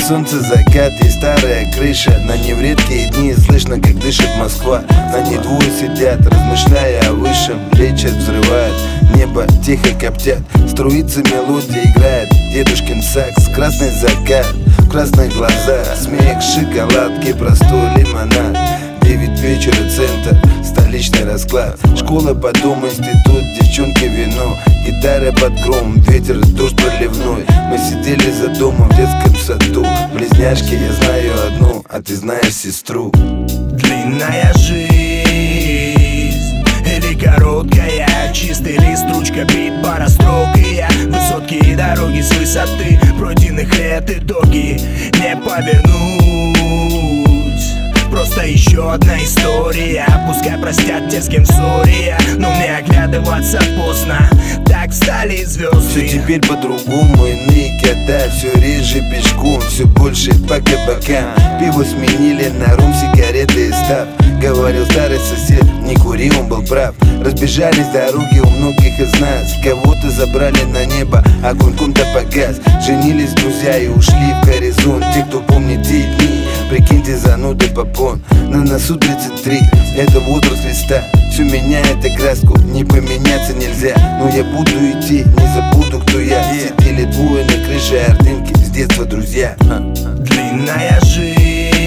солнце, закат и старая крыша. На ней в редкие дни слышно, как дышит Москва. На ней двое сидят, размышляя о высшем. Лечат, взрывают, небо тихо коптят. Струится мелодия, играет дедушкин сакс. Красный закат, в красных глазах, смех, шоколадки, простой лимонад. 9 вечера, центр, столичный расклад. Школа, потом институт, девчонки, вино. Гитара под гром, ветер, дождь проливной. Мы сидели за домом в детском саду. Близняшки, я знаю одну, а ты знаешь сестру. Длинная жизнь или короткая, чистый лист, ручка, бит, пара строк. И я высотки и дороги с высоты пройденных лет, итоги не повернуть. Просто еще одна история. Пускай простят те, с кем в ссоре, но мне оглядываться поздно. Так встали звезды. Все теперь по-другому, иные года. Все реже пешком, все больше по кабакам. Пиво сменили на рум, сигареты и став. Говорил старый сосед, не кури, он был прав. Разбежались дороги у многих из нас. Кого-то забрали на небо, огонь ком-то погас. Женились друзья и ушли в горизонт. Те, кто помнит те дни, прикиньте, зануды попон. На носу 33, это возраст листа. Все меняет окраску, не поменяться нельзя. Но я буду идти, не забуду, кто я. Сидели двое на крыше Ордынки, с детства друзья. Длинная жизнь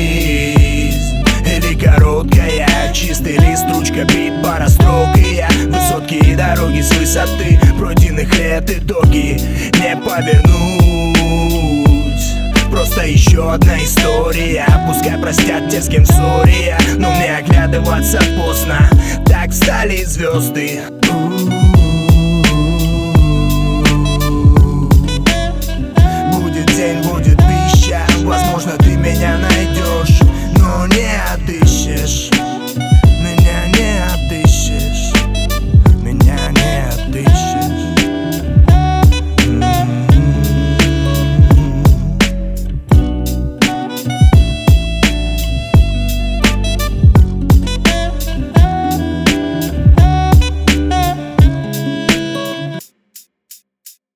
или короткая, чистый лист, ручка, бит, пара строк. И я высотки и дороги с высоты пройденных лет, итоги не повернуть. Просто еще одна история. Пускай простят те, с кем в ссоре, но мне оглядываться поздно. Так встали звезды.